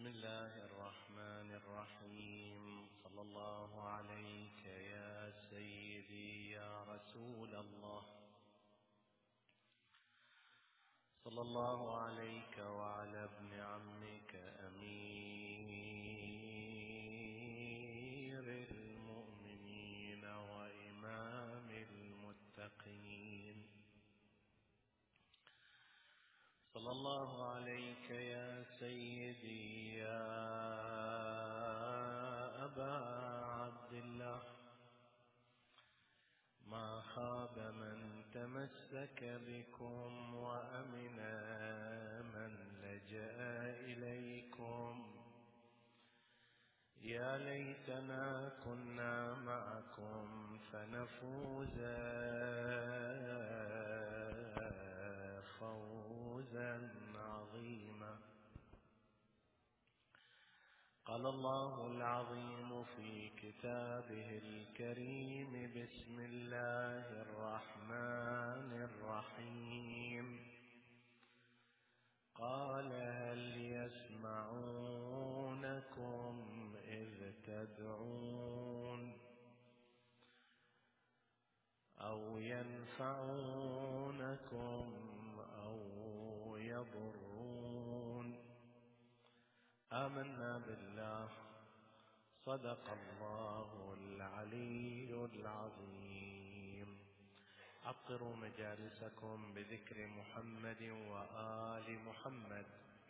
بسم الله الرحمن الرحيم. صلى الله عليك يا سيدي يا رسول الله، صلى الله عليك وعلى ابن عمك أمير المؤمنين وإمام المتقين. صلى الله عليك يا سيدي يا أبا عبد الله، ما خاب من تمسك بكم وأمن من لجأ إليكم. يا ليتنا كنا معكم فنفوز فوزا عظيما. قال الله العظيم في كتابه الكريم: بسم الله الرحمن الرحيم. قال: هل يسمعونكم إذ تدعون أو ينفعونكم أو يضرون؟ آمنا بالله، صدق الله العلي العظيم. عطروا مجالسكم بذكر محمد وآل محمد.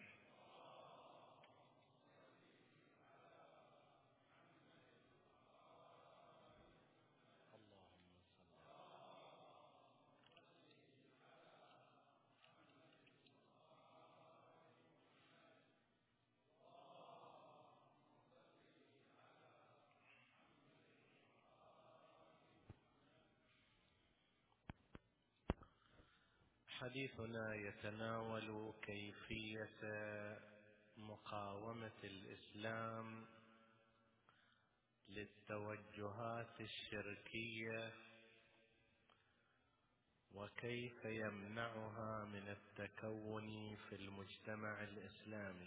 حديثنا يتناول كيفية مقاومة الإسلام للتوجهات الشركية، وكيف يمنعها من التكون في المجتمع الإسلامي.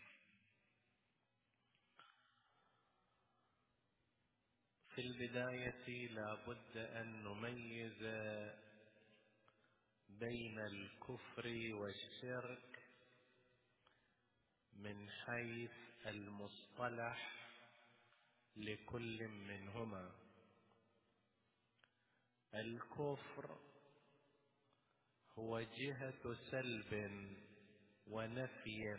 في البداية لا بد أن نميز بين الكفر والشرك من حيث المصطلح لكل منهما. الكفر هو جهة سلب ونفي.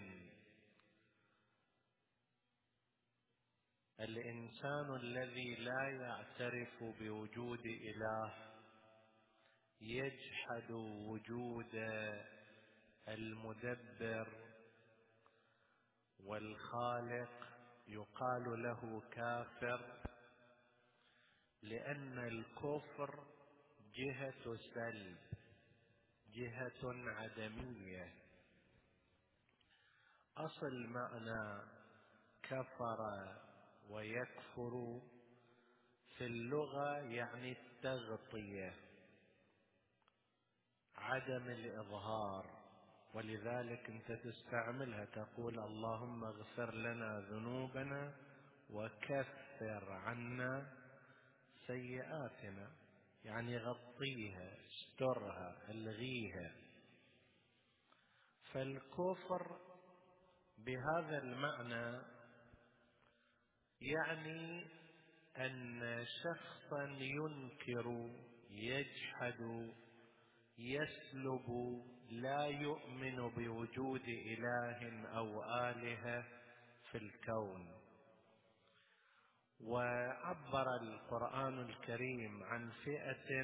الإنسان الذي لا يعترف بوجود إله يجحد وجود المدبر والخالق يقال له كافر، لأن الكفر جهة سلب، جهة عدمية. أصل معنى كفر ويكفر في اللغة يعني التغطية، عدم الإظهار، ولذلك أنت تستعملها تقول: اللهم اغفر لنا ذنوبنا وكفر عنا سيئاتنا، يعني غطيها، استرها، الغيها. فالكفر بهذا المعنى يعني أن شخصا ينكر، يجحد، يسلب، لا يؤمن بوجود إله أو آلهة في الكون. وعبر القرآن الكريم عن فئة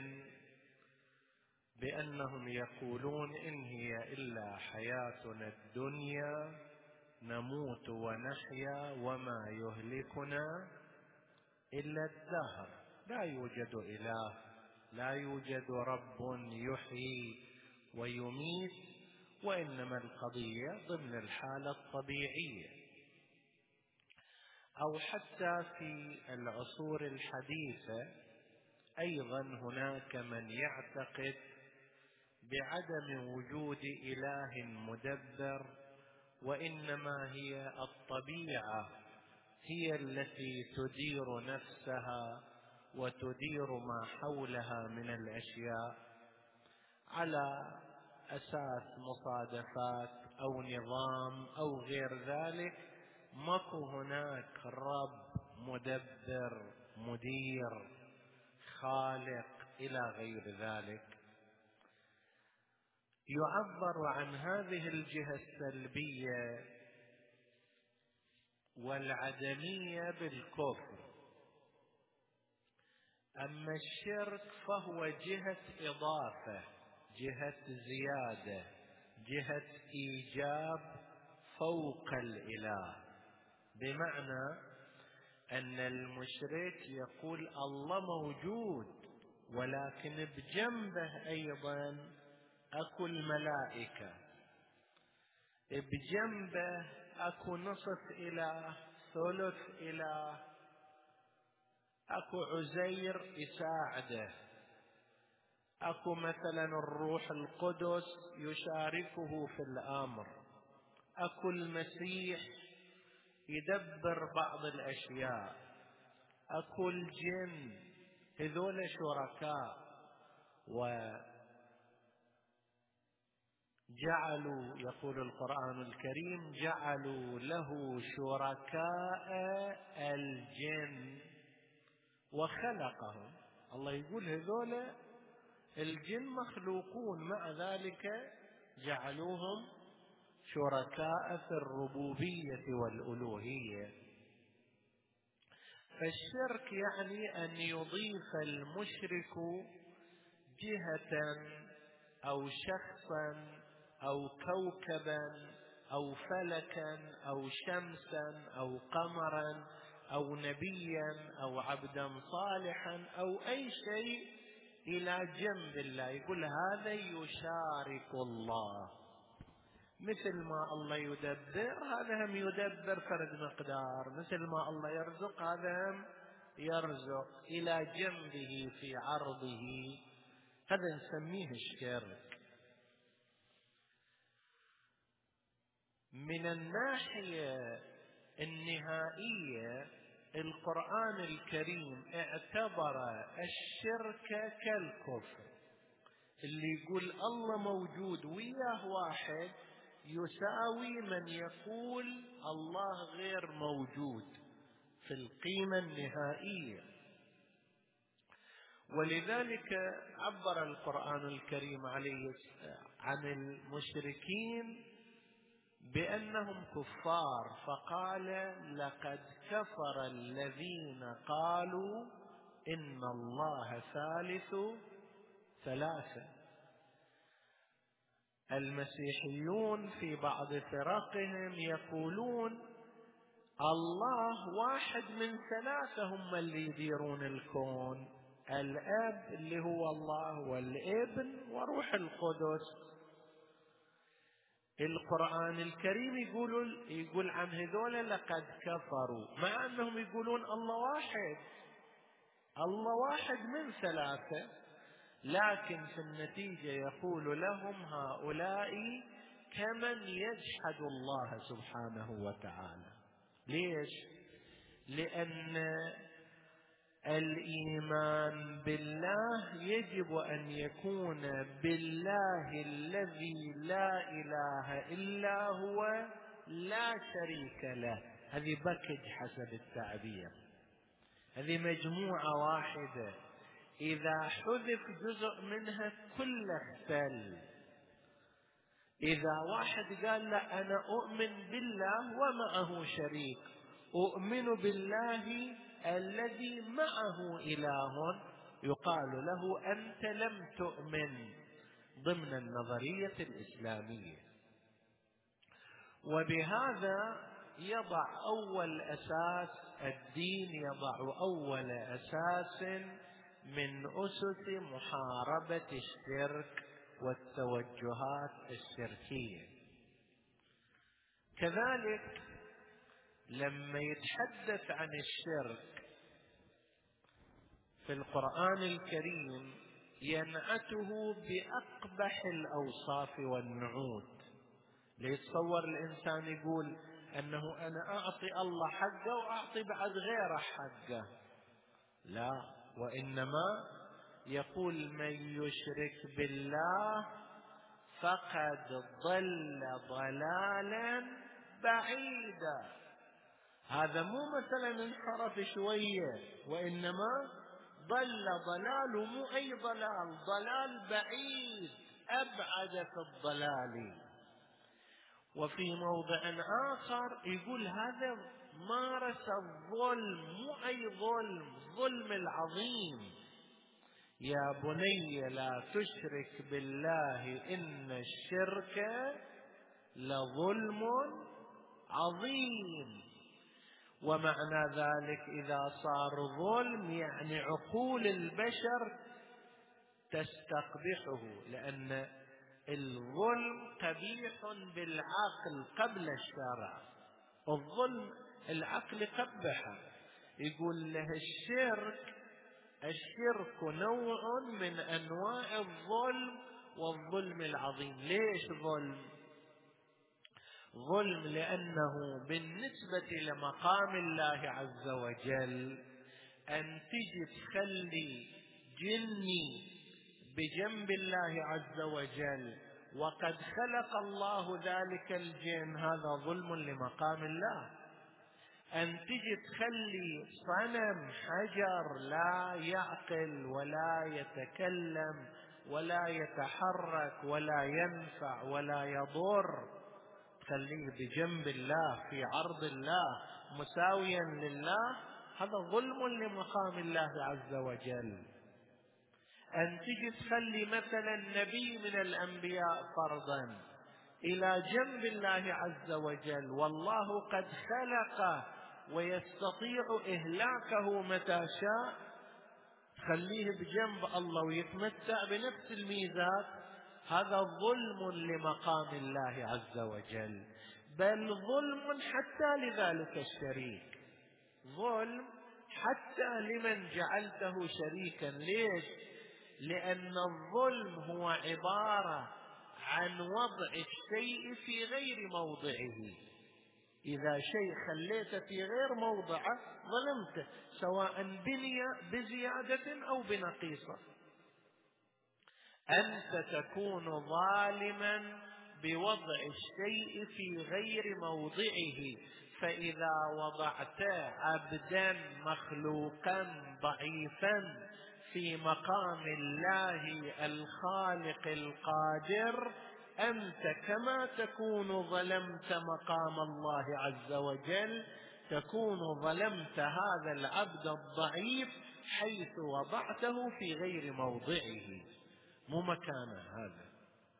بأنهم يقولون: إن هي إلا حياتنا الدنيا نموت ونحيا وما يهلكنا إلا الدهر. لا يوجد إله، لا يوجد رب يحيي ويميت، وإنما القضية ضمن الحالة الطبيعية. أو حتى في العصور الحديثة أيضا هناك من يعتقد بعدم وجود إله مدبر وإنما هي الطبيعة هي التي تدير نفسها وتدير ما حولها من الأشياء على أساس مصادفات أو نظام أو غير ذلك. ماكو هناك رب مدبر مدير خالق إلى غير ذلك. يعبر عن هذه الجهة السلبية والعدمية بالكفر. أما الشرك فهو جهة إضافة، جهة زيادة، جهة إيجاب فوق الإله، بمعنى أن المشرك يقول الله موجود ولكن بجنبه أيضا أكو الملائكة، بجنبه أكو نصف إله، ثلث إله، أكو عزير يساعده، أكو مثلا الروح القدس يشاركه في الأمر، أكو المسيح يدبر بعض الأشياء، أكو الجن، هذول شركاء. وجعلوا، يقول القرآن الكريم، جعلوا له شركاء الجن وخلقهم. الله يقول هذول الجن مخلوقون، مع ذلك جعلوهم شركاء في الربوبية والألوهية. فالشرك يعني أن يضيف المشرك جهة أو شخصا أو كوكبا أو فلكا أو شمسا أو قمرا أو نبيا أو عبدا صالحا أو أي شيء إلى جنب الله، يقول هذا يشارك الله. مثل ما الله يدبر هذا هم يدبر فرد مقدار، مثل ما الله يرزق هذا هم يرزق إلى جنبه في عرضه. هذا نسميه الشرك. من الناحية النهائية القرآن الكريم اعتبر الشرك كالكفر. اللي يقول الله موجود وياه واحد يساوي من يقول الله غير موجود في القيمة النهائية. ولذلك عبر القرآن الكريم عليه عن المشركين بأنهم كفار، فقال لقد كفر الذين قالوا إن الله ثالث ثلاثة. المسيحيون في بعض فرقهم يقولون الله واحد من ثلاثة هم اللي يديرون الكون، الأب اللي هو الله والابن وروح القدس. القرآن الكريم يقول عن هذول لقد كفروا، مع أنهم يقولون الله واحد، الله واحد من ثلاثة، لكن في النتيجة يقول لهم هؤلاء كمن يجحد الله سبحانه وتعالى. ليش؟ لأن الإيمان بالله يجب أن يكون بالله الذي لا إله إلا هو لا شريك له. هذه باكج حسب التعبير، هذه مجموعة واحدة، إذا حذف جزء منها كله اختل. إذا واحد قال لا أنا أؤمن بالله ومعه شريك، أؤمن بالله الذي معه إله، يقال له أنت لم تؤمن ضمن النظرية الإسلامية. وبهذا يضع أول أساس الدين، يضع أول أساس من أسس محاربة الشرك والتوجهات الشركية. كذلك لما يتحدث عن الشرك في القرآن الكريم ينعته بأقبح الأوصاف والنعوت، ليتصور الإنسان يقول أنه أنا أعطي الله حقه وأعطي بعد غيره حقه، لا، وإنما يقول من يشرك بالله فقد ضل ضلالا بعيدا. هذا مو مثلا انحرف شوية، وإنما ضل ضلال، مو أي ضلال، ضلال بعيد أبعد في الضلال. وفي موضع آخر يقول هذا مارس الظلم، مو أي ظلم، ظلم العظيم. يا بني لا تشرك بالله إن الشرك لظلم عظيم. ومعنى ذلك إذا صار ظلم يعني عقول البشر تستقبحه، لأن الظلم قبيح بالعقل قبل الشرع. الظلم العقل قبحه. يقول له الشرك نوع من أنواع الظلم والظلم العظيم. ليش ظلم؟ ظلم لأنه بالنسبة لمقام الله عز وجل أن تجي تخلي جني بجنب الله عز وجل وقد خلق الله ذلك الجن، هذا ظلم لمقام الله. أن تجي تخلي صنم حجر لا يعقل ولا يتكلم ولا يتحرك ولا ينفع ولا يضر، تخليه بجنب الله في عرض الله مساويا لله، هذا ظلم لمقام الله عز وجل. أن تجي تخلي مثلا نبي من الأنبياء فرضا إلى جنب الله عز وجل والله قد خلقه ويستطيع إهلاكه متى شاء، تخليه بجنب الله ويتمتع بنفس الميزات، هذا ظلم لمقام الله عز وجل، بل ظلم حتى لذلك الشريك، ظلم حتى لمن جعلته شريكا. ليش؟ لأن الظلم هو عبارة عن وضع الشيء في غير موضعه. إذا شيء خليته في غير موضعه ظلمته، سواء بني بزيادة أو بنقيصة. أنت تكون ظالما بوضع الشيء في غير موضعه. فإذا وضعت عبدا مخلوقا ضعيفا في مقام الله الخالق القادر، أنت كما تكون ظلمت مقام الله عز وجل تكون ظلمت هذا العبد الضعيف حيث وضعته في غير موضعه، مو مكانه هذا.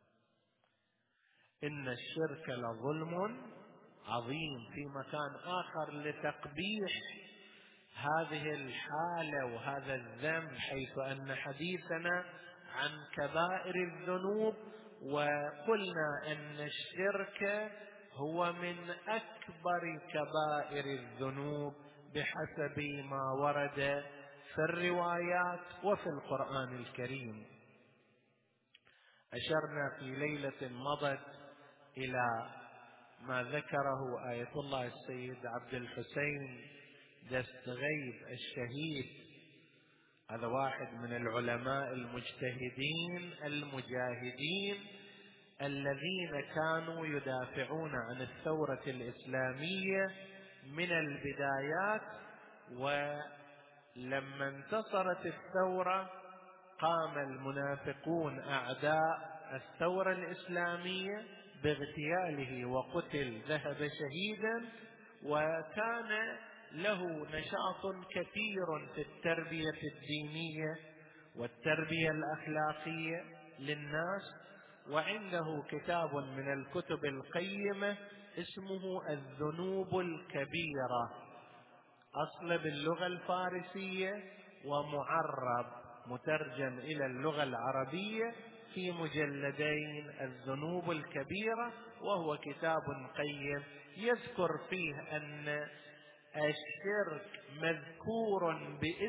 إن الشرك لظلم عظيم. في مكان آخر لتقبيح هذه الحالة وهذا الذنب، حيث أن حديثنا عن كبائر الذنوب، وقلنا أن الشرك هو من أكبر كبائر الذنوب بحسب ما ورد في الروايات وفي القرآن الكريم. أشرنا في ليلة مضت إلى ما ذكره آية الله السيد عبد الحسين دستغيب الشهيد، هذا واحد من العلماء المجتهدين المجاهدين الذين كانوا يدافعون عن الثورة الإسلامية من البدايات. ولما انتصرت الثورة قام المنافقون أعداء الثورة الإسلامية باغتياله وقتل، ذهب شهيدا. وكان له نشاط كثير في التربية الدينية والتربية الأخلاقية للناس، وعنده كتاب من الكتب القيمة اسمه الذنوب الكبيرة، أصل باللغة الفارسية ومعرب مترجم إلى اللغة العربية في مجلدين، الذنوب الكبيرة، وهو كتاب قيم يذكر فيه أن الشرك مذكور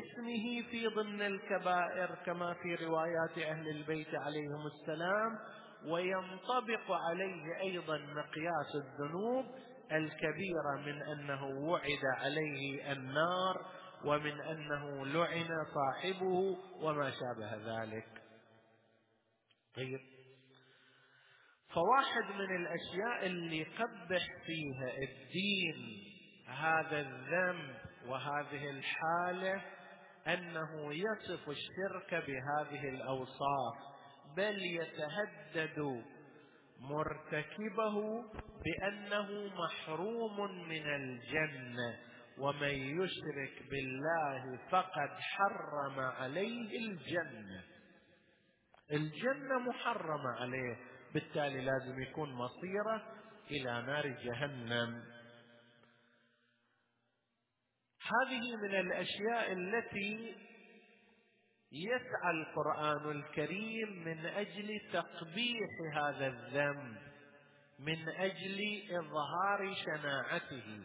باسمه في ضمن الكبائر كما في روايات أهل البيت عليهم السلام، وينطبق عليه أيضا مقياس الذنوب الكبيرة من أنه وعد عليه النار ومن أنه لعن صاحبه وما شابه ذلك. طيب، فواحد من الأشياء اللي قبح فيها الدين هذا الذنب وهذه الحالة أنه يصف الشرك بهذه الأوصاف، بل يتهدد مرتكبه بأنه محروم من الجنة، ومن يشرك بالله فقد حرم عليه الجنة. الجنة محرمة عليه، بالتالي لازم يكون مصيره إلى نار جهنم. هذه من الأشياء التي يسعى القرآن الكريم من أجل تقبيح هذا الذنب، من أجل إظهار شناعته.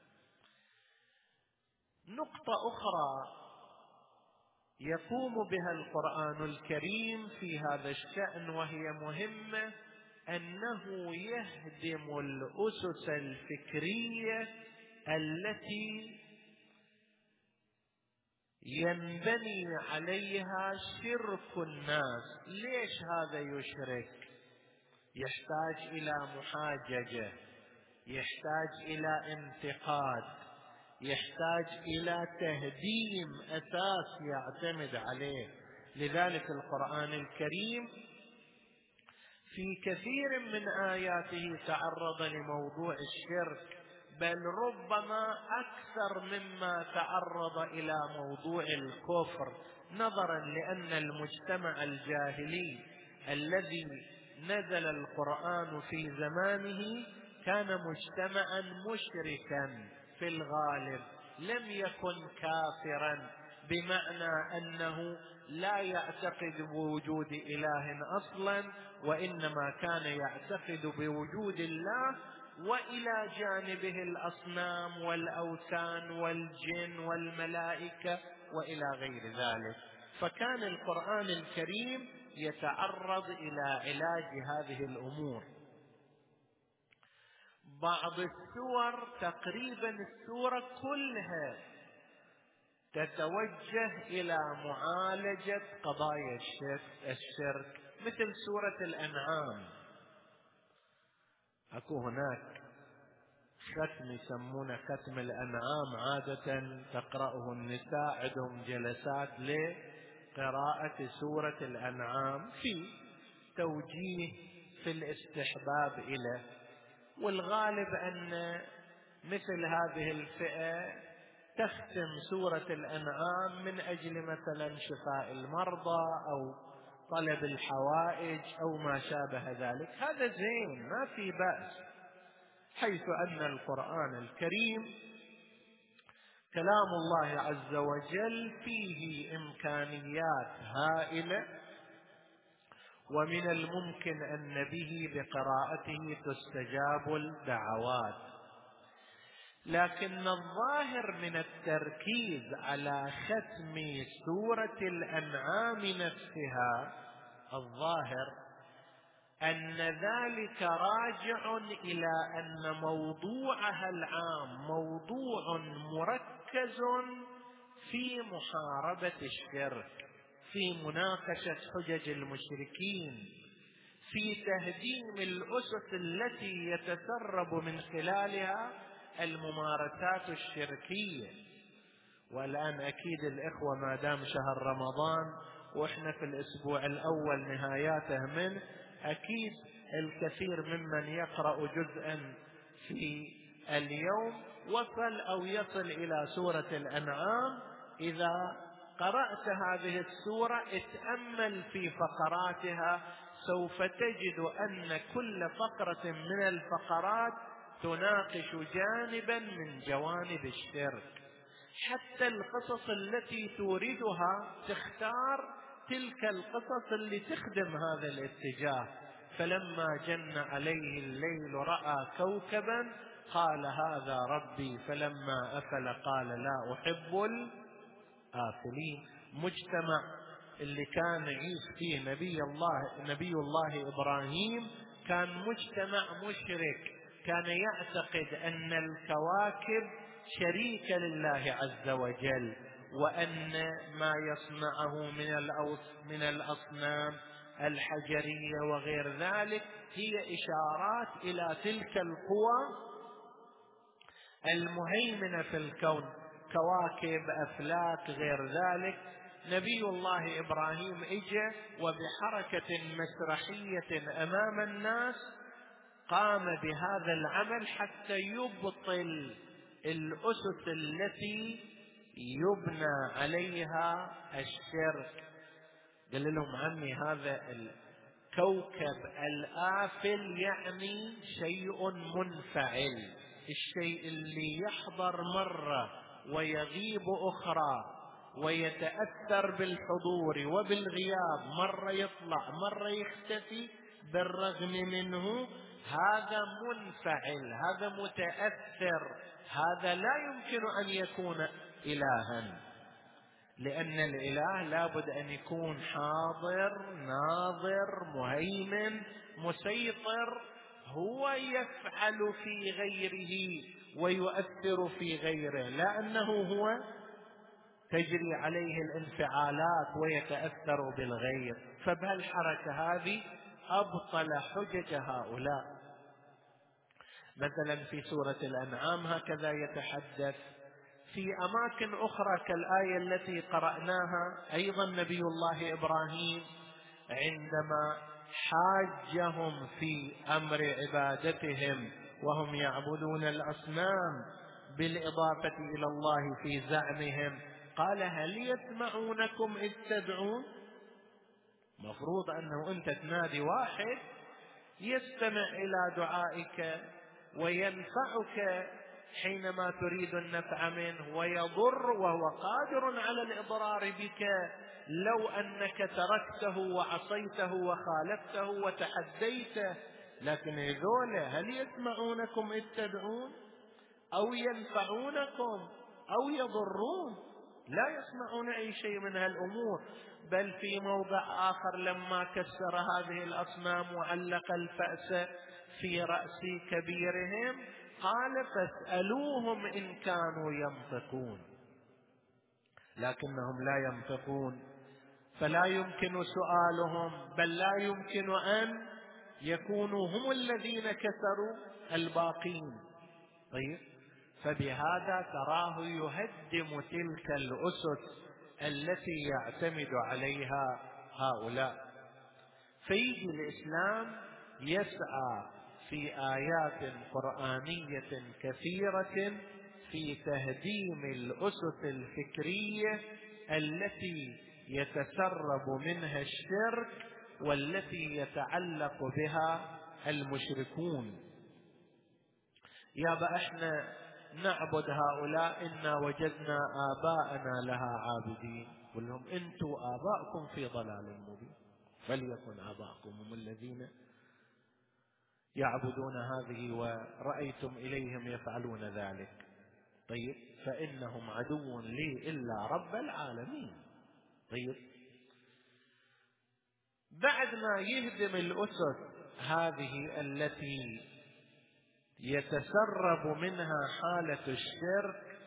نقطة أخرى يقوم بها القرآن الكريم في هذا الشأن وهي مهمة، أنه يهدم الأسس الفكرية التي ينبني عليها شرك الناس. ليش هذا يشرك؟ يحتاج إلى محاججة، يحتاج إلى انتقاد، يحتاج إلى تهديم أساس يعتمد عليه. لذلك القرآن الكريم في كثير من آياته تعرض لموضوع الشرك، بل ربما أكثر مما تعرض إلى موضوع الكفر، نظرا لأن المجتمع الجاهلي الذي نزل القرآن في زمانه كان مجتمعا مشركا في الغالب، لم يكن كافرا بمعنى أنه لا يعتقد بوجود إله أصلا، وإنما كان يعتقد بوجود الله وإلى جانبه الأصنام والأوثان والجن والملائكة وإلى غير ذلك. فكان القرآن الكريم يتعرض إلى علاج هذه الأمور. بعض السور، تقريبا السورة كلها تتوجه إلى معالجة قضايا الشرك، مثل سورة الأنعام. أكو هناك ختم يسمونه ختم الأنعام، عادة تقرأه النساء، عندهم جلسات لقراءة سورة الأنعام في توجيه في الاستحباب إليه. والغالب أن مثل هذه الفئة تختم سورة الأنعام من أجل مثلا شفاء المرضى أو طلب الحوائج أو ما شابه ذلك. هذا زين، ما في بأس، حيث أن القرآن الكريم كلام الله عز وجل فيه إمكانيات هائلة، ومن الممكن أن به بقراءته تستجاب الدعوات. لكن الظاهر من التركيز على ختم سورة الأنعام نفسها، الظاهر أن ذلك راجع إلى أن موضوعها العام موضوع مركز في محاربة الشرك، في مناقشة حجج المشركين، في تهديم الأسس التي يتسرب من خلالها الممارسات الشركية. والآن أكيد الإخوة ما دام شهر رمضان وإحنا في الأسبوع الأول نهاياته منه، أكيد الكثير ممن يقرأ جزءا في اليوم وصل أو يصل إلى سورة الأنعام. إذا قرأت هذه السورة اتأمل في فقراتها، سوف تجد أن كل فقرة من الفقرات تناقش جانبا من جوانب الشرك. حتى القصص التي توردها تختار تلك القصص اللي تخدم هذا الاتجاه. فلما جن عليه الليل رأى كوكبا قال هذا ربي، فلما أفل قال لا أحب الآفلين. مجتمع اللي كان يعيش فيه نبي الله إبراهيم كان مجتمع مشرك، كان يعتقد أن الكواكب شريكة لله عز وجل، وأن ما يصنعه من الأصنام الحجرية وغير ذلك هي إشارات إلى تلك القوى المهيمنة في الكون، كواكب، أفلاك، غير ذلك. نبي الله إبراهيم اجى وبحركة مسرحية أمام الناس قام بهذا العمل حتى يبطل الأسس التي يبنى عليها الشرك. قال لهم عمي هذا الكوكب الآفل يعني شيء منفعل، الشيء اللي يحضر مرة ويغيب أخرى ويتأثر بالحضور وبالغياب، مرة يطلع مرة يختفي، بالرغم منه هذا منفعل، هذا متأثر، هذا لا يمكن أن يكون إلها، لأن الإله لابد أن يكون حاضر ناظر مهيمن مسيطر، هو يفعل في غيره ويؤثر في غيره، لا أنه هو تجري عليه الانفعالات ويتأثر بالغير. فبهالحركة هذه أبطل حجج هؤلاء. مثلا في سورة الأنعام هكذا يتحدث، في أماكن أخرى كالآية التي قرأناها أيضا نبي الله إبراهيم عندما حاجهم في أمر عبادتهم وهم يعبدون الأصنام بالإضافة إلى الله في زعمهم، قال هل يسمعونكم إذ تدعون؟ مفروض أنه أنت تنادي واحد يستمع إلى دعائك وينفعك حينما تريد النفع منه، ويضر وهو قادر على الإضرار بك لو أنك تركته وعصيته وخالفته وتحديته. لكن هذول هل يسمعونكم إذ تدعون أو ينفعونكم أو يضرون؟ لا يسمعون أي شيء من هالأمور. بل في موضع آخر لما كسر هذه الأصنام وعلق الفأس في رأس كبيرهم قال فاسألوهم إن كانوا ينطقون، لكنهم لا ينطقون، فلا يمكن سؤالهم، بل لا يمكن أن يكونوا هم الذين كسروا الباقين. طيب، فبهذا تراه يهدم تلك الأسس التي يعتمد عليها هؤلاء. فيجي الإسلام يسعى في آيات قرآنية كثيرة في تهديم الأسس الفكرية التي يتسرب منها الشرك والتي يتعلق بها المشركون. يابا احنا نعبد هؤلاء إنا وجدنا آباءنا لها عابدين. قل لهم انتوا آباءكم في ضلال مبين، فليكن آباءكم هم الذين يعبدون هذه ورأيتم إليهم يفعلون ذلك. طيب، فإنهم عدو لي إلا رب العالمين. طيب، بعد ما يهدم الأسس هذه التي يتسرب منها حالة الشرك،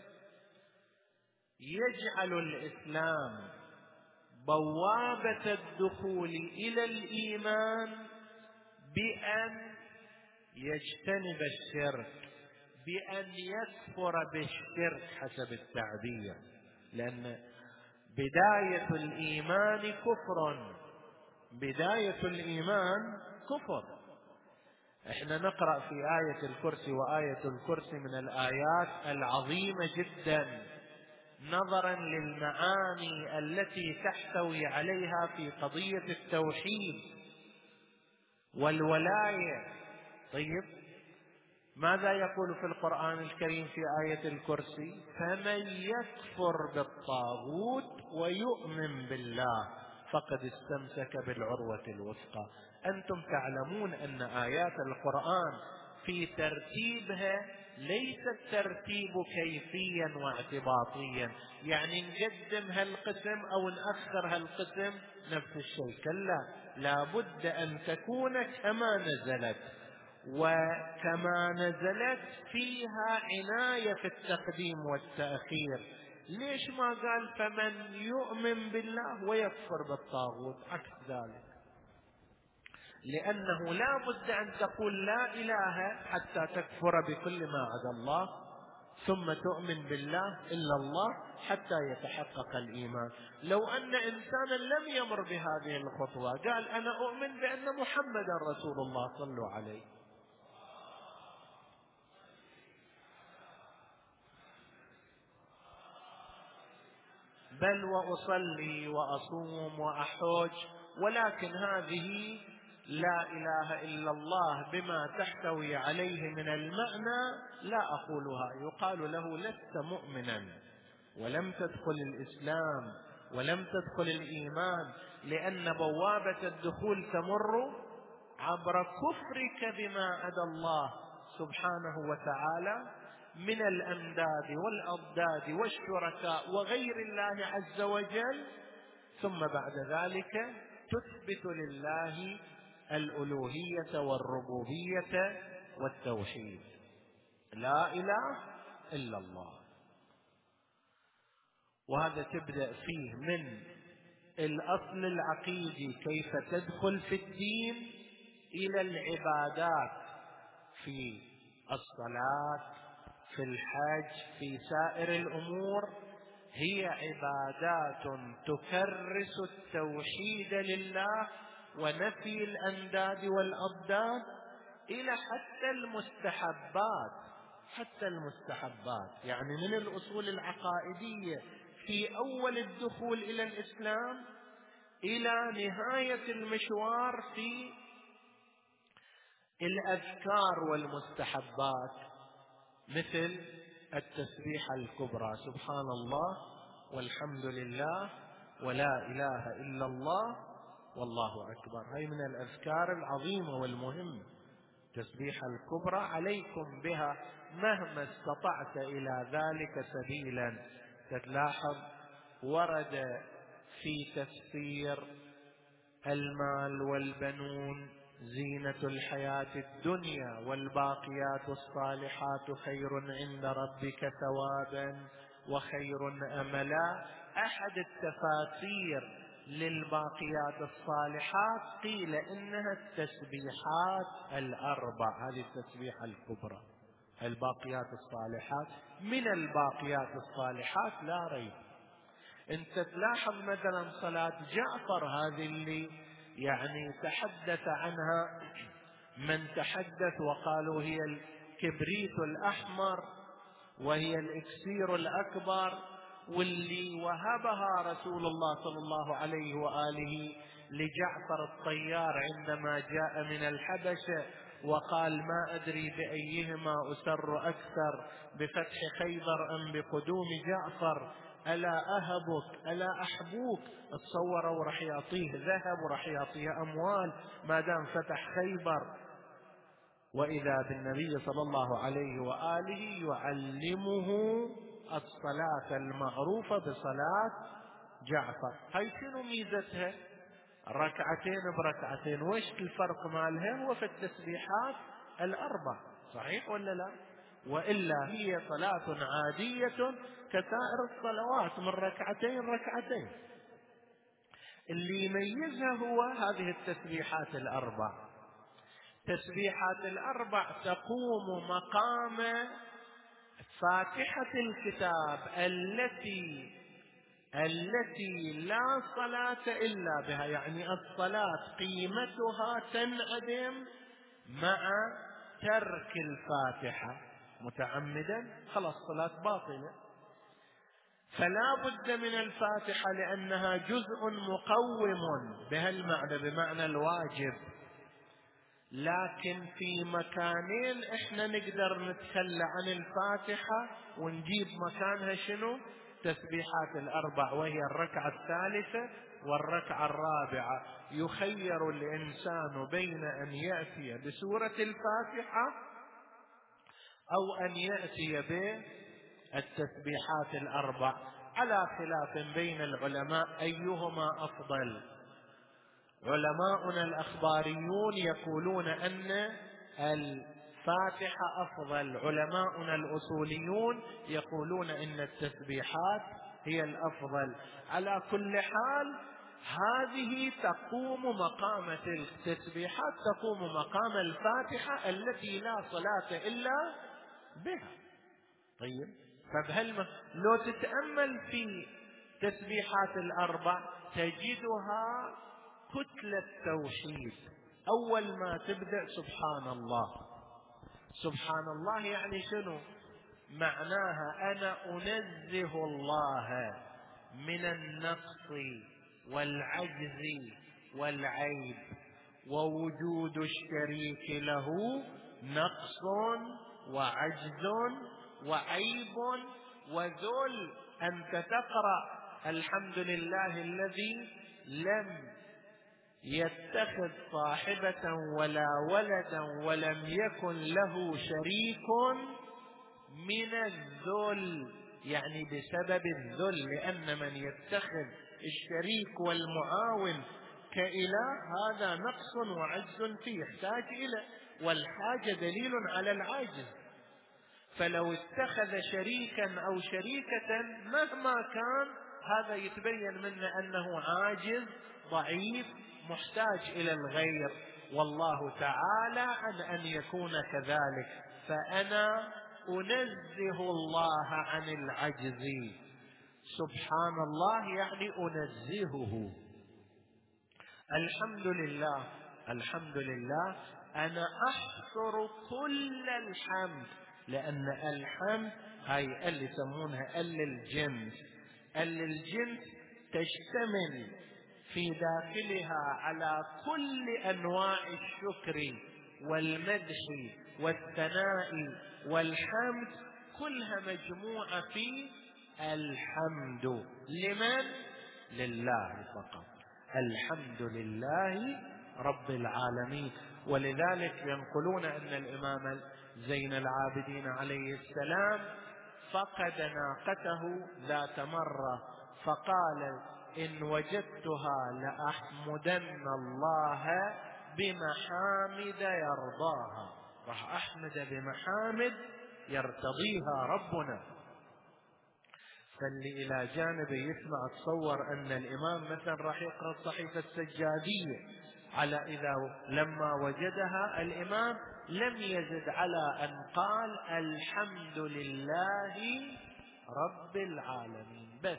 يجعل الإسلام بوابة الدخول إلى الإيمان بأن يجتنب الشرك، بأن يكفر بالشرك حسب التعبير، لأن بداية الإيمان كفر، بداية الإيمان كفر. احنا نقرأ في آية الكرسي، وآية الكرسي من الآيات العظيمة جدا نظرا للمعاني التي تحتوي عليها في قضية التوحيد والولاية. طيب، ماذا يقول في القرآن الكريم في آية الكرسي؟ فمن يكفر بالطاغوت ويؤمن بالله فقد استمسك بالعروة الوثقى. أنتم تعلمون أن آيات القرآن في ترتيبها ليس الترتيب كيفيا واعتباطيا، يعني نقدم هالقسم أو نأخر هالقسم نفس الشيء، كلا، لابد أن تكون كما نزلت، وكما نزلت فيها عناية في التقديم والتأخير. ليش ما قال فمن يؤمن بالله ويكفر بالطاغوت؟ عكس ذلك، لأنه لا بد أن تقول لا إله حتى تكفر بكل ما عدا الله، ثم تؤمن بالله إلا الله حتى يتحقق الإيمان. لو أن إنسانا لم يمر بهذه الخطوة قال أنا أؤمن بأن محمدا رسول الله، صلوا عليه، بل وأصلي وأصوم وأحج، ولكن هذه لا إله إلا الله بما تحتوي عليه من المعنى لا أقولها، يقال له لست مؤمنا ولم تدخل الإسلام ولم تدخل الإيمان، لأن بوابة الدخول تمر عبر كفرك بما عدا الله سبحانه وتعالى من الأنداد والأضداد والشركاء وغير الله عز وجل، ثم بعد ذلك تثبت لله الألوهية والربوبية والتوحيد، لا إله إلا الله. وهذا تبدأ فيه من الأصل العقيدي كيف تدخل في الدين إلى العبادات، في الصلاة، في الحج، في سائر الأمور، هي عبادات تكرس التوحيد لله ونفي الأنداد والأضداد، إلى حتى المستحبات، يعني من الأصول العقائدية في أول الدخول إلى الإسلام إلى نهاية المشوار في الأذكار والمستحبات، مثل التسبيحة الكبرى سبحان الله والحمد لله ولا إله إلا الله والله أكبر، هي من الأذكار العظيمة والمهمة. التسبيحة الكبرى عليكم بها مهما استطعت إلى ذلك سبيلا. تلاحظ ورد في تفسير المال والبنون زينة الحياة الدنيا والباقيات الصالحات خير عند ربك ثوابا وخير أملا. أحد التفاسير للباقيات الصالحات قيل إنها التسبيحات الأربع، هذه التسبيحة الكبرى. الباقيات الصالحات من الباقيات الصالحات لا ريب. انت تلاحظ مثلا صلاة جعفر هذه اللي يعني تحدث عنها من تحدث وقالوا هي الكبريت الأحمر وهي الإكسير الأكبر، واللي وهبها رسول الله صلى الله عليه وآله لجعفر الطيار عندما جاء من الحبشة وقال ما أدري بأيهما أسر أكثر بفتح خيبر أم بقدوم جعفر، ألا أهبك ألا أحبوك. اتصوروا ورح يعطيه ذهب ورح يعطيه أموال ما دام فتح خيبر، وإذا بالنبي صلى الله عليه وآله يعلمه الصلاة المعروفة بصلاة جعفر. هاي شنو ميزتها؟ ركعتين بركعتين، وش الفرق مالها؟ هو في التسبيحات الأربع، صحيح ولا لا؟ وإلا هي صلاة عادية كسائر الصلوات من ركعتين. اللي يميزها هو هذه التسبيحات الأربع. تسبيحات الأربع تقوم مقام فاتحة الكتاب التي لا صلاة إلا بها، يعني الصلاة قيمتها تنعدم مع ترك الفاتحة متعمدا، خلاص صلاة باطلة. فلا بد من الفاتحة لأنها جزء مقوم بهالمعنى، بمعنى الواجب. لكن في مكانين احنا نقدر نتخلى عن الفاتحة ونجيب مكانها شنو؟ تسبيحات الأربع، وهي الركعة الثالثة والركعة الرابعة. يخير الإنسان بين أن يأتي بسورة الفاتحة أو أن يأتي بالتسبيحات الأربع، على خلاف بين العلماء أيهما أفضل. علماؤنا الأخباريون يقولون أن الفاتحة أفضل، علماؤنا الأصوليون يقولون أن التسبيحات هي الأفضل. على كل حال هذه تقوم مقام التسبيحات، تقوم مقام الفاتحة التي لا صلاة إلا بها. طيب، لو تتأمل في تسبيحات الأربع تجدها كتلة توحيد. أول ما تبدأ سبحان الله، سبحان الله يعني شنو؟ معناها أنا أنزه الله من النقص والعجز والعيب، ووجود الشريك له نقص وعجز وعيب وذل. أنت تقرأ الحمد لله الذي لم يتخذ صاحبة ولا ولدا ولم يكن له شريك من الذل، يعني بسبب الذل، لأن من يتخذ الشريك والمعاون كإله هذا نقص وعجز فيه، يحتاج إليه، والحاجة دليل على العاجز. فلو اتخذ شريكا أو شريكة مهما كان هذا يتبين منه أنه عاجز ضعيف محتاج إلى الغير، والله تعالى عن أن يكون كذلك. فأنا أنزه الله عن العجز، سبحان الله يعني أنزهه. الحمد لله، الحمد لله أنا أحصر كل الحمد، لأن الحمد هاي اللي يسمونها الجنس. الجنس تشتمل في داخلها على كل أنواع الشكر والمدح والثناء والحمد، كلها مجموعة في الحمد. لمن؟ لله فقط. الحمد لله رب العالمين. ولذلك ينقلون أن الإمام زين العابدين عليه السلام فقد ناقته ذات مرة فقال إن وجدتها لأحمدن الله بمحامد يرضاها، راح أحمد بمحامد يرتضيها ربنا. فاللي إلى جانبه يسمع تصور أن الإمام مثلا راح يقرأ الصحيفة السجادية على إذا لما وجدها الإمام لم يزد على أن قال الحمد لله رب العالمين بس.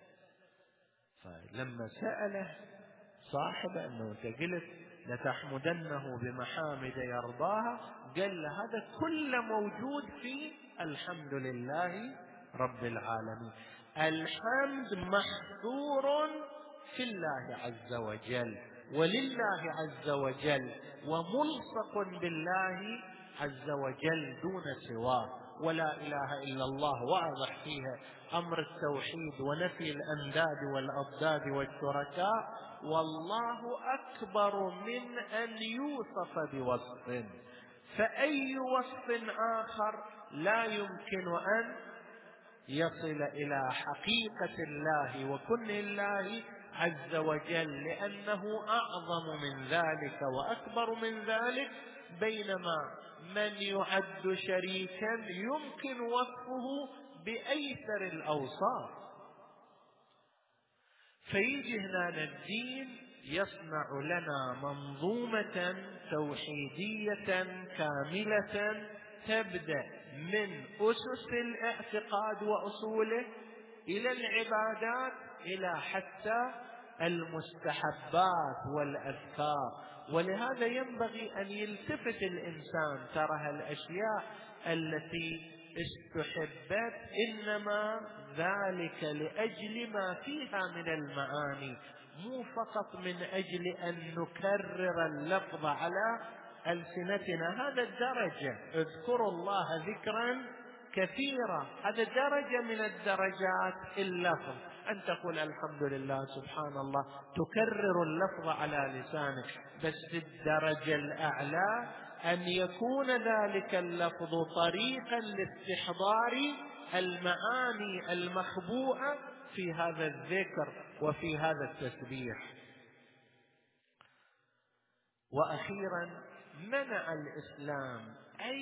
فلما سأله صاحب أنه قلت لتحمدنه بمحامد يرضاها، قال له هذا كله موجود في الحمد لله رب العالمين. الحمد محصور في الله عز وجل ولله عز وجل، وملصق بالله عز وجل دون سواه. ولا إله إلا الله واضح فيها أمر التوحيد ونفي الأنداد والأضداد والشركاء، والله أكبر من أن يوصف بوصف، فأي وصف آخر لا يمكن أن يصل إلى حقيقة الله وكنه الله عز وجل، لأنه أعظم من ذلك وأكبر من ذلك. بينما من يعد شريكا يمكن وصفه بأيسر الأوصاف. فيجي هنا الدين يصنع لنا منظومة توحيدية كاملة تبدأ من أسس الاعتقاد وأصوله إلى العبادات إلى حتى المستحبات والأذكار. ولهذا ينبغي أن يلتفت الإنسان، ترى هالأشياء التي استحبت إنما ذلك لأجل ما فيها من المعاني، مو فقط من أجل أن نكرر اللفظ على ألسنتنا. هذا الدرجة، اذكروا الله ذكرا كثيرا، هذا درجة من الدرجات اللفظ. أن تقول الحمد لله سبحان الله، تكرر اللفظ على لسانك، بس الدرجة الأعلى أن يكون ذلك اللفظ طريقا لاستحضار المعاني المخبوءة في هذا الذكر وفي هذا التسبيح. وأخيرا منع الإسلام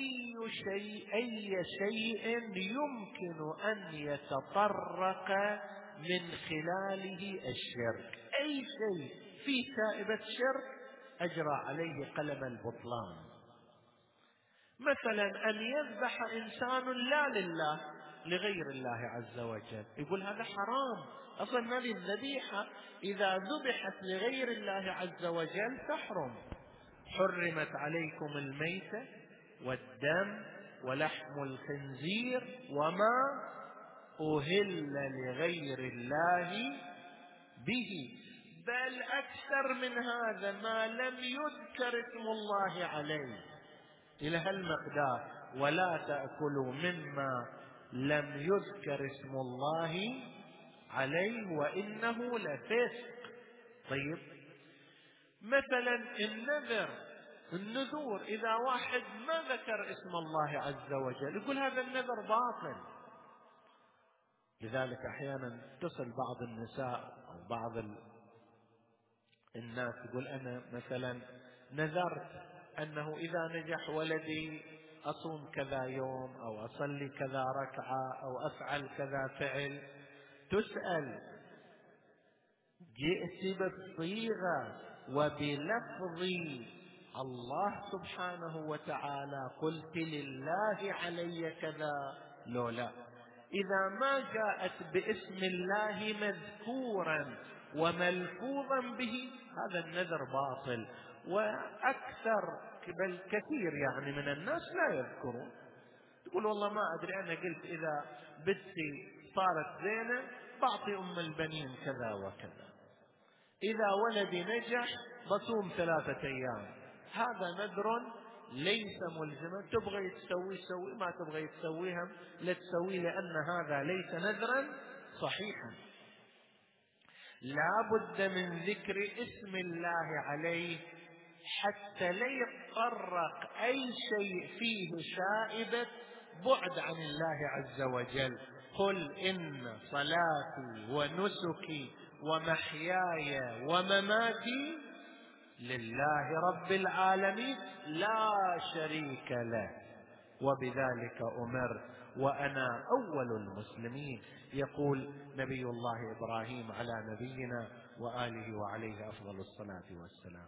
أي شيء يمكن أن يتطرق من خلاله الشرك. أي شيء في شائبة شرك أجرى عليه قلم البطلان. مثلا أن يذبح إنسان لا لله لغير الله عز وجل، يقول هذا حرام. أصلا هذه الذبيحة إذا ذبحت لغير الله عز وجل تحرم. حرمت عليكم الميتة والدم ولحم الخنزير وما أهل لغير الله به، بل أكثر من هذا ما لم يذكر اسم الله عليه إلى هالمقدار. ولا تأكلوا مما لم يذكر اسم الله عليه وإنه لفسق. طيب مثلا النذور إذا واحد ما ذكر اسم الله عز وجل يقول هذا النذر باطل. لذلك أحيانا تصل بعض النساء أو بعض الناس يقول أنا مثلا نذرت أنه إذا نجح ولدي أصوم كذا يوم أو أصلي كذا ركعة أو أفعل كذا فعل. تسأل جئت بالصيغة وبلفظ الله سبحانه وتعالى قلت لله علي كذا لو لا؟ إذا ما جاءت باسم الله مذكورا وملفوظا به هذا النذر باطل. وأكثر بل كثير يعني من الناس لا يذكرون، تقول والله ما أدري أنا قلت إذا بنتي صارت زينة بعطي أم البنين كذا وكذا، إذا ولدي نجح بصوم 3 أيام. هذا نذر ليس ملزما، تبغي تسوي سوي، ما تبغي تسويها لا تسوي، لأن هذا ليس نذرا صحيحا. لا بد من ذكر اسم الله عليه حتى لا يتطرق أي شيء فيه شائبة بعد عن الله عز وجل. قل إن صلاتي ونسكي ومحياي ومماتي لله رب العالمين لا شريك له وبذلك أمرت وأنا أول المسلمين. يقول نبي الله إبراهيم على نبينا وآله وعليه أفضل الصلاة والسلام.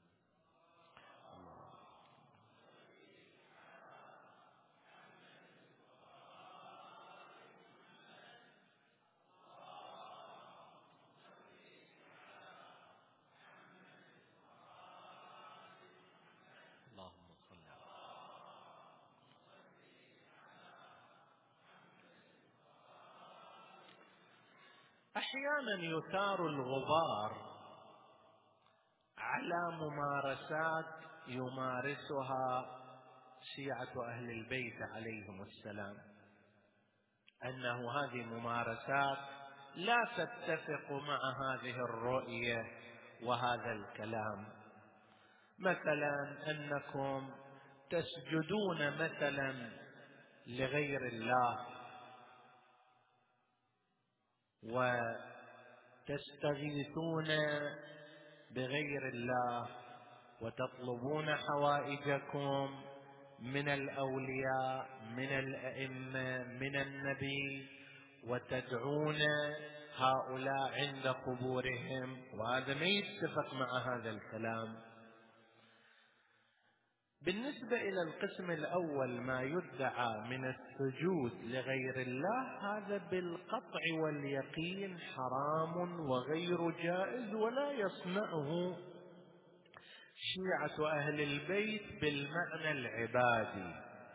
أحيانا يثار الغبار على ممارسات يمارسها شيعة أهل البيت عليهم السلام، أنه هذه ممارسات لا تتفق مع هذه الرؤية وهذا الكلام. مثلا أنكم تسجدون مثلا لغير الله وتستغيثون بغير الله وتطلبون حوائجكم من الأولياء من الأئمة من النبي وتدعون هؤلاء عند قبورهم، وهذا ما يتفق مع هذا الكلام. بالنسبة إلى القسم الأول ما يدعى من السجود لغير الله، هذا بالقطع واليقين حرام وغير جائز ولا يصنعه شيعة أهل البيت بالمعنى العبادي.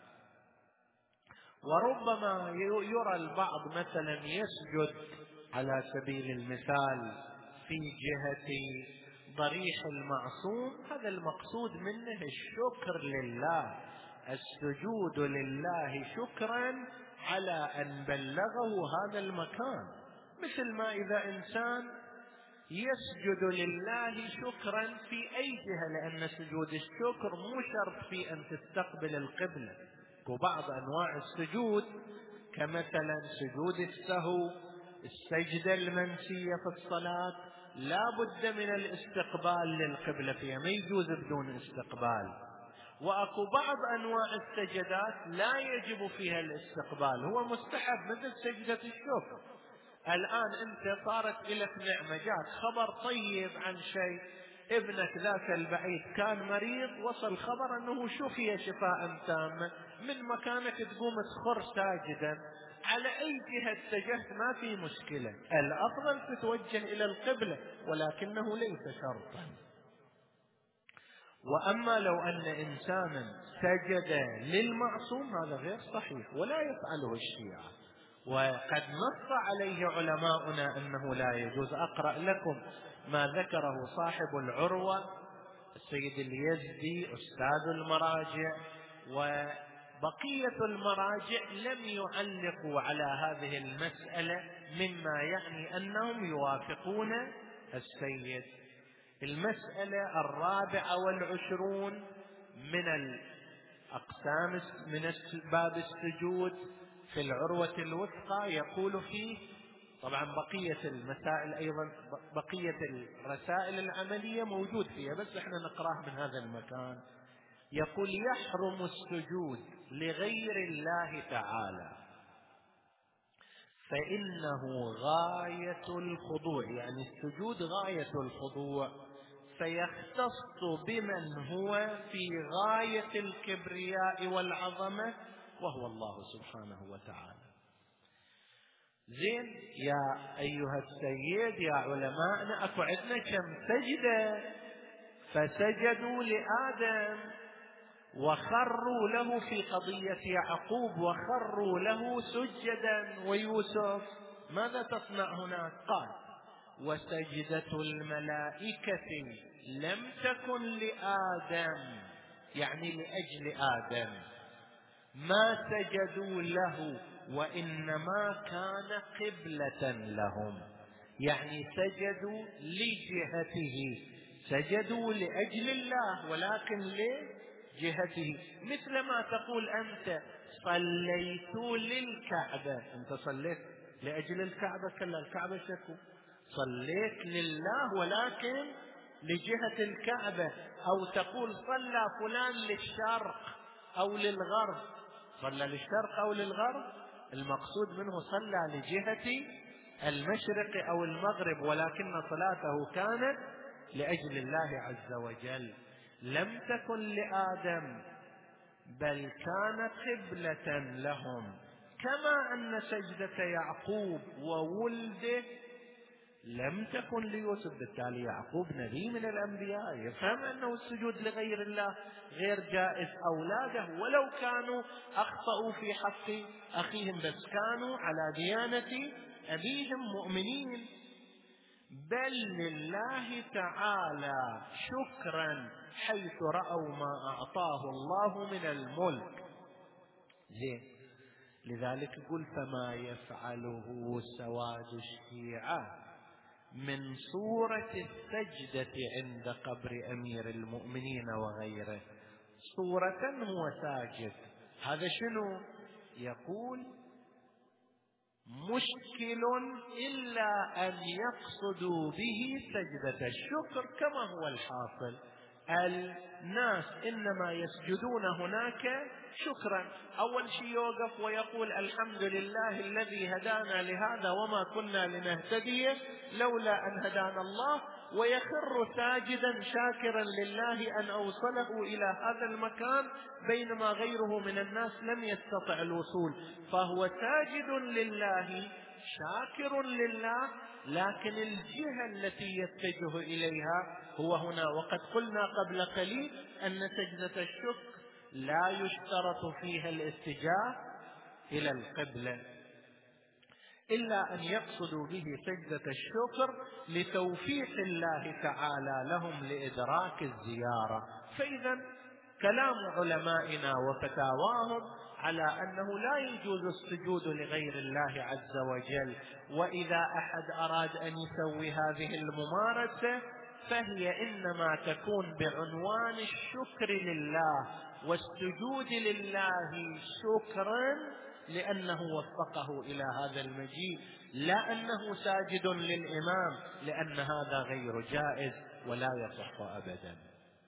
وربما يرى البعض مثلا يسجد على سبيل المثال في جهة ضريح المعصوم، هذا المقصود منه الشكر لله، السجود لله شكرا على أن بلغه هذا المكان. مثل ما إذا إنسان يسجد لله شكرا في أي جهة، لأن سجود الشكر مو شرط في أن تستقبل القبلة. وبعض أنواع السجود كمثلا سجود السهو، السجدة المنسية في الصلاة لا بد من الاستقبال للقبلة فيها، ما يجوز بدون استقبال. وأكو بعض أنواع السجدات لا يجب فيها الاستقبال، هو مستحب مثل سجدة الشكر. الآن أنت صارت لك نعمة، جاك خبر طيب عن شيء، ابنك ذاك البعيد كان مريض، وصل خبر أنه شفي شفاء تاما، من مكانك تقوم تخر ساجدا، على أي جهة اتجهت ما في مشكلة، الأفضل تتوجه إلى القبلة، ولكنه ليس شرطا. وأما لو أن إنسانا سجد للمعصوم هذا غير صحيح ولا يفعله الشيعة، وقد نص عليه علماؤنا أنه لا يجوز. أقرأ لكم ما ذكره صاحب العروة السيد اليزدي أستاذ المراجع، وبقية المراجع لم يعلقوا على هذه المسألة، مما يعني أنهم يوافقون السيد. المسألة 24 من الأقسام من باب السجود في العروة الوثقى، يقول فيه طبعا بقية المسائل أيضا، بقية الرسائل العملية موجود فيها، بس احنا نقرأه من هذا المكان. يقول: يحرم السجود لغير الله تعالى فإنه غاية الخضوع، يعني السجود غاية الخضوع، فيختص بمن هو في غاية الكبرياء والعظمة وهو الله سبحانه وتعالى. زين يا أيها السيد يا علماءنا، أكو عندنا كم سجدة، فسجدوا لآدم وخروا له في قضية يعقوب، وخروا له سجدا، ويوسف ماذا تصنع هناك؟ قال: وسجدة الملائكة لم تكن لآدم، يعني لأجل آدم، ما سجدوا له وإنما كان قبلة لهم، يعني سجدوا لجهته، سجدوا لأجل الله ولكن لجهته. مثل ما تقول أنت صليت للكعبة، أنت صليت لأجل الكعبة، كلا الكعبة شكو، صليت لله ولكن لجهة الكعبة. أو تقول صلى فلان للشرق أو للغرب، صلى للشرق أو للغرب، المقصود منه صلى لجهة المشرق أو المغرب، ولكن صلاته كانت لأجل الله عز وجل، لم تكن لآدم بل كانت قبلة لهم. كما أن سجدة يعقوب وولده لم تكن ليوسف، بالتالي يعقوب نبي من الأنبياء يفهم أنه السجود لغير الله غير جائز. أولاده ولو كانوا أخطأوا في حق أخيهم بس كانوا على ديانة أبيهم مؤمنين. بل لله تعالى شكرا حيث رأوا ما أعطاه الله من الملك. زين، لذلك قل: فما يفعله سواد الشيعة من صورة السجدة عند قبر أمير المؤمنين وغيره، صورة هو ساجد، هذا شنو؟ يقول: مشكل إلا أن يقصدوا به سجدة الشكر كما هو الحاصل. الناس إنما يسجدون هناك شكرا، أول شيء يوقف ويقول: الحمد لله الذي هدانا لهذا وما كنا لنهتدي لولا أن هدانا الله، ويخر ساجدا شاكرا لله أن أوصله إلى هذا المكان بينما غيره من الناس لم يستطع الوصول، فهو ساجد لله شاكر لله، لكن الجهة التي يتجه إليها هو هنا. وقد قلنا قبل قليل أن سجدة الشكر لا يشترط فيها الاتجاه إلى القبلة، إلا أن يقصدوا به سجدة الشكر لتوفيق الله تعالى لهم لإدراك الزيارة. فإذا كلام علمائنا وفتاواهم على أنه لا يجوز السجود لغير الله عز وجل. وإذا أحد أراد أن يسوي هذه الممارسة فهي إنما تكون بعنوان الشكر لله والسجود لله شكرا لأنه وفقه إلى هذا المجيء، لا أنه ساجد للإمام، لأن هذا غير جائز ولا يصح أبدا.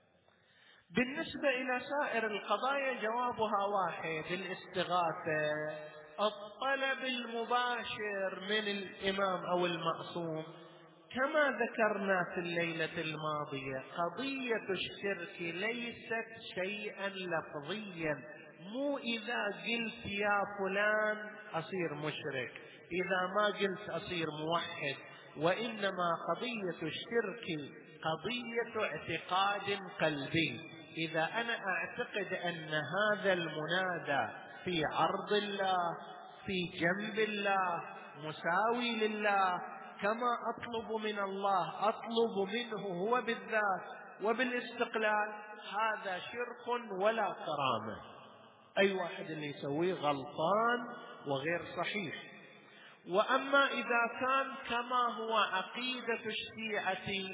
بالنسبة إلى سائر القضايا جوابها واحد: الاستغاثة، الطلب المباشر من الإمام أو المعصوم. كما ذكرنا في الليلة الماضية، قضية الشرك ليست شيئا لفظيا، مو إذا قلت يا فلان أصير مشرك، إذا ما قلت أصير موحد، وإنما قضية الشرك قضية اعتقاد قلبي. إذا أنا أعتقد أن هذا المنادى في عرض الله، في جنب الله، مساوي لله، كما أطلب من الله أطلب منه هو بالذات وبالاستقلال، هذا شرك ولا كرامة. أي واحد اللي يسويه غلطان وغير صحيح. وأما إذا كان كما هو عقيدة الشيعة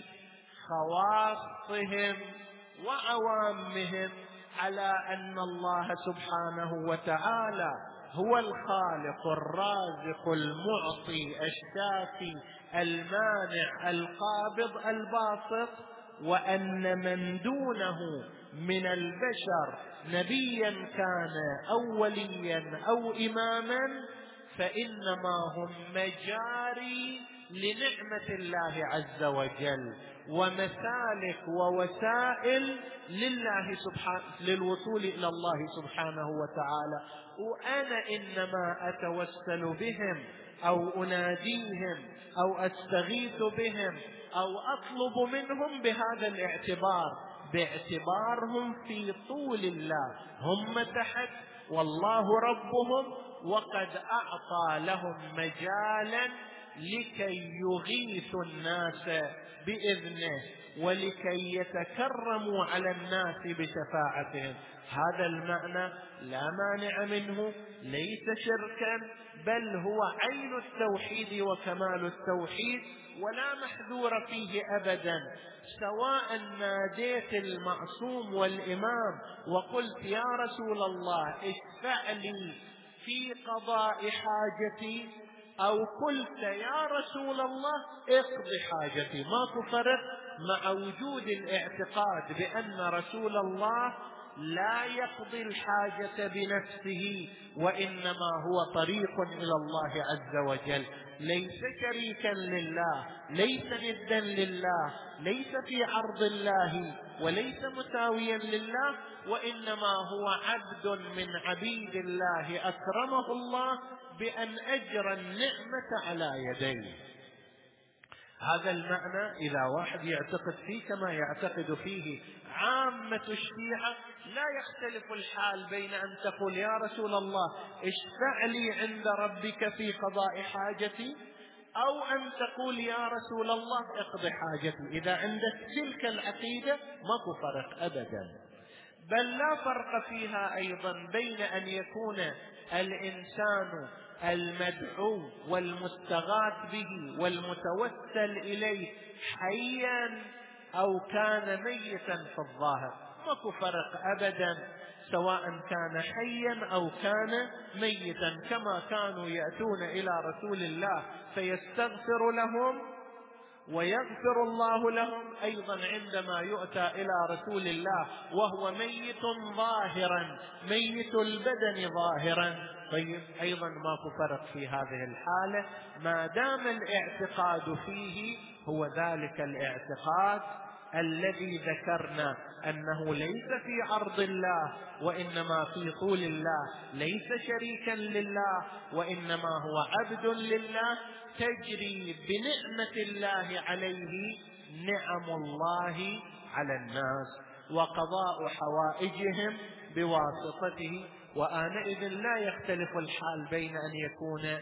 خواصهم وعوامهم على أن الله سبحانه وتعالى هو الخالق الرازق المعطي الشافي المانع القابض الباسط، وأن من دونه من البشر نبيا كان أو وليا أو إماما فإنما هم مجاري لنعمة الله عز وجل ومسالك ووسائل للوصول إلى الله سبحانه وتعالى. وأنا إنما أتوسل بهم أو أناديهم أو أستغيث بهم أو أطلب منهم بهذا الاعتبار، باعتبارهم في طول الله، هم تحت والله ربهم، وقد أعطى لهم مجالا لكي يغيثوا الناس بإذنه ولكي يتكرموا على الناس بشفاعتهم. هذا المعنى لا مانع منه، ليس شركا، بل هو عين التوحيد وكمال التوحيد، ولا محذور فيه أبدا. سواء ناديت المعصوم والإمام وقلت يا رسول الله اشفع لي في قضاء حاجتي، أو قلت يا رسول الله اقض حاجتي، ماكو فرق مع وجود الاعتقاد بأن رسول الله لا يقضي الحاجة بنفسه، وإنما هو طريق إلى الله عز وجل، ليس شريكا لله، ليس ندا لله، ليس في عرض الله، وليس مساويا لله، وإنما هو عبد من عبيد الله أكرمه الله بأن أجرى النعمة على يديه. هذا المعنى إذا واحد يعتقد فيه كما يعتقد فيه عامة الشيعة، لا يختلف الحال بين أن تقول يا رسول الله اشفع لي عند ربك في قضاء حاجتي، أو أن تقول يا رسول الله اقض حاجتي. إذا عندك تلك العقيدة ماكو فرق أبدا، بل لا فرق فيها أيضا بين أن يكون الإنسان المدعو والمستغاث به والمتوسل إليه حيا أو كان ميتا في الظاهر، ماكو فرق أبدا، سواء كان حيا أو كان ميتا، كما كانوا يأتون إلى رسول الله فيستغفر لهم ويغفر الله لهم، أيضا عندما يؤتى إلى رسول الله وهو ميت ظاهرا، ميت البدن ظاهرا، طيب أيضا ماكو فرق في هذه الحالة، ما دام الاعتقاد فيه هو ذلك الاعتقاد الذي ذكرنا أنه ليس في عرض الله وإنما في طول الله، ليس شريكا لله وإنما هو عبد لله، تجري بنعمة الله عليه نعم الله على الناس وقضاء حوائجهم بواسطته. وآنئذ لا يختلف الحال بين أن يكون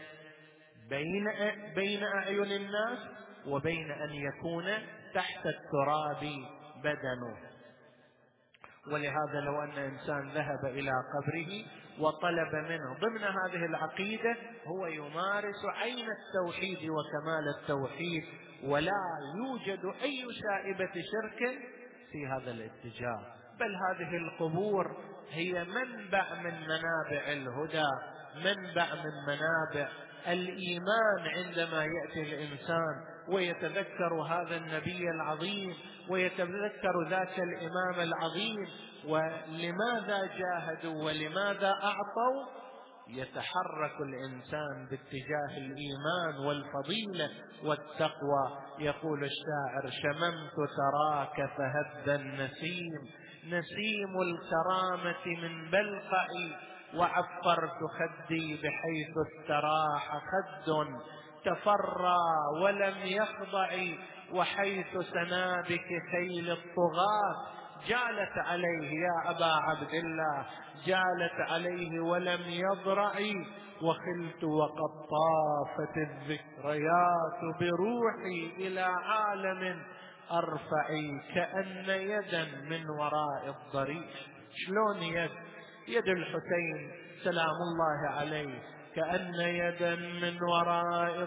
بين أعين الناس وبين أن يكون تحت التراب بدنه. ولهذا لو أن إنسان ذهب إلى قبره وطلب منه ضمن هذه العقيدة هو يمارس عين التوحيد وكمال التوحيد، ولا يوجد أي شائبة شرك في هذا الاتجاه. بل هذه القبور هي منبع من منابع الهدى، منبع من منابع الإيمان. عندما يأتي الإنسان ويتذكر هذا النبي العظيم ويتذكر ذاك الإمام العظيم ولماذا جاهدوا ولماذا أعطوا، يتحرك الإنسان باتجاه الإيمان والفضيلة والتقوى. يقول الشاعر: شممت ثراك فهب النسيم، نسيم الكرامة من بلقعي، وعفرت خدي بحيث استراح خد تفرى ولم يخضع، وحيث سنابك خيل الطغاة جالت عليه يا أبا عبد الله، جالت عليه ولم يضرع، وخلت وقد طافت الذكريات بروحي إلى عالم أرفع، كأن يدا من وراء الضريح. شلون يد الحسين سلام الله عليه؟ كأن يدا من وراء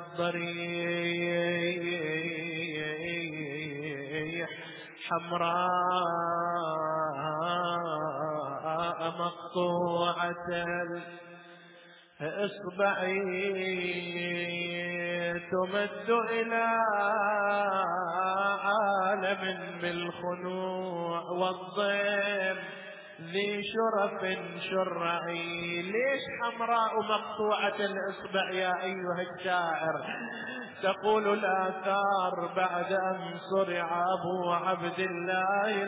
الضريح حمراء مقطوعة إصبعي تمد إلى عالم بالخنوع والضيم ذي شرف شرعي. ليش حمراء مقطوعة الإصبع يا أيها الشاعر؟ تقول الآثار بعد أن صرع أبو عبد الله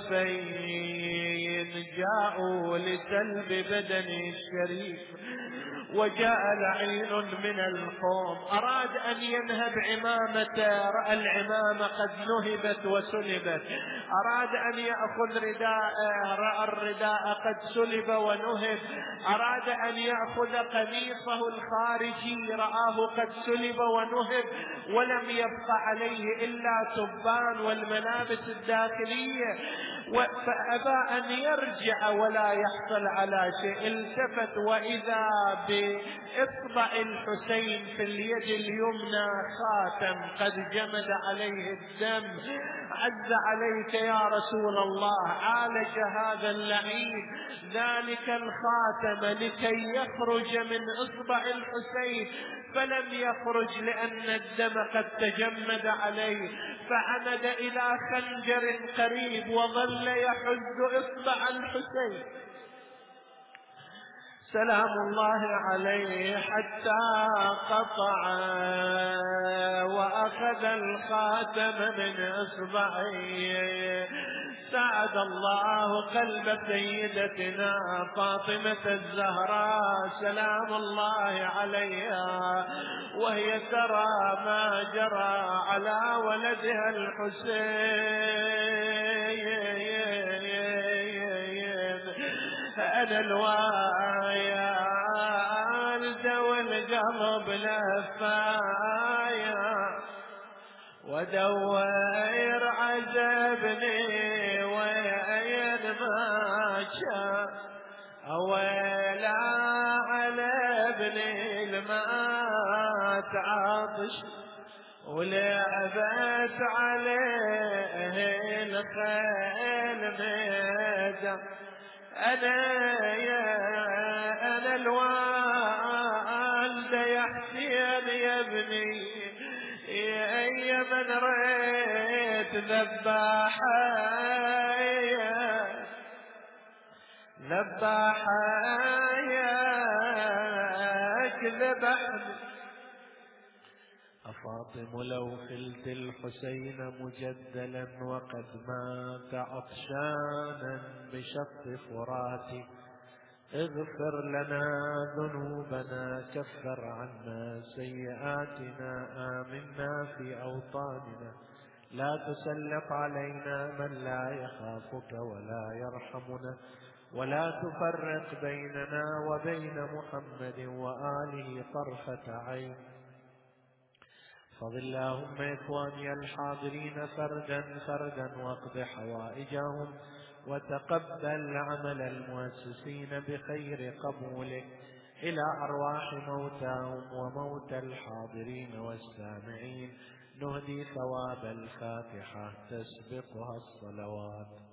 الحسين جاءوا لسلب بدنه الشريف، وجاء لعين من القوم أراد أن ينهب عمامته، رأى العمامة قد نهبت وسلبت، أراد أن يأخذ رداءه، رأى الرداء قد سلب ونهب، أراد أن يأخذ قميصه الخارجي، رآه قد سلب ونهب، ولم يبق عليه إلا تبان والملابس الداخلية، فأبى أن يرجع ولا يحصل على شيء. التفت وإذا بإصبع الحسين في اليد اليمنى خاتم قد جمد عليه الدم. عز عليك يا رسول الله، عالج هذا اللعين ذلك الخاتم لكي يخرج من إصبع الحسين، فلم يخرج لأن الدم قد تجمد عليه، فعمد إلى خنجر قريب وظل يحز إصبع الحسين سلام الله عليه حتى قطع وأخذ الخاتم من إصبعيه. سعد الله قلب سيدتنا فاطمة الزهراء سلام الله عليها وهي ترى ما جرى على ولدها الحسين. أنا الوالد والقلب لفايا ودور عذبني وين ما شاء، أويلا على ابني المات عطش ولعبت عليه الخيل ميدا. أنا الوالد يا حسين يا ابني يا من ريت ذباحاياك ذبحني. أفاطم لو خلت الحسين مجدلا وقد مات عطشانا بشط فراتي، اغفر لنا ذنوبنا كفر عنا سيئاتنا آمنا في أوطاننا، لا تسلط علينا من لا يخافك ولا يرحمنا، ولا تفرق بيننا وبين محمد وآله طرفة عين. فضل اللهم إخواني الحاضرين فردا فردا واقض حوائجهم وتقبل عمل المؤسسين بخير قبولك إلى أرواح موتاهم وموتى الحاضرين والسامعين نهدي ثواب الفاتحة تسبقها الصلوات.